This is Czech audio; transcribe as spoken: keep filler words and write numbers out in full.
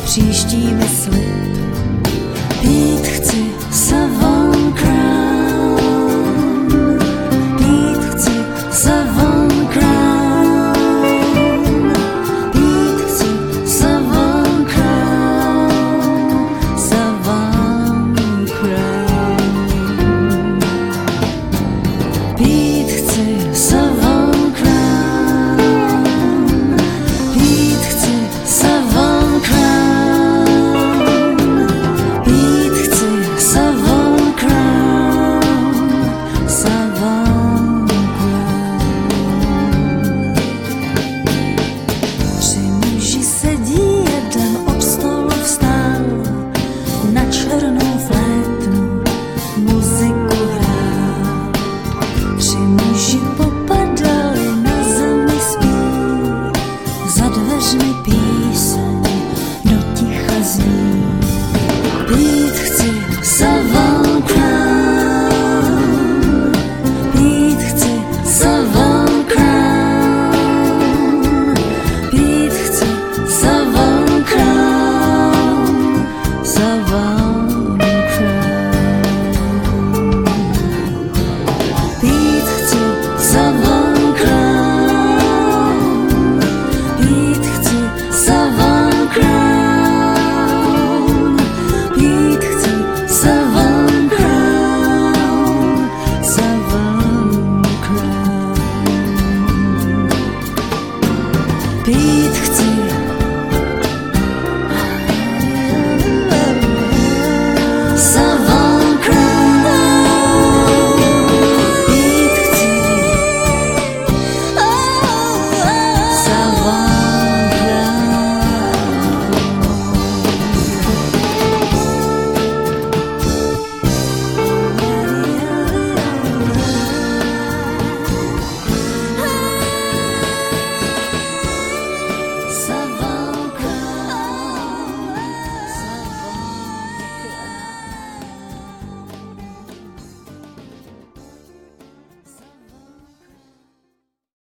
příští mi slib. Pít chci Savon Crown, pít chci Savon Crown, pít chci Savon Crown, Savon Crown. Pít chci Savon Crown, pít chci Savon Crown, pít chci Savon Crown, Savon Crown. Tři muži sedí, jeden od stolu vstál, na černou flétnu muziku hrál. Tři muži popadali, na zemi spí, za dveřmi píseň do ticha zní. Pít chci Savon Crown, pít chci Savon Crown, pít chci Savon Crown, Savon Crown. Pít chci Savon Crown, pít chci Savon Crown, pít chci Savon Crown, Savon Crown. Pít chci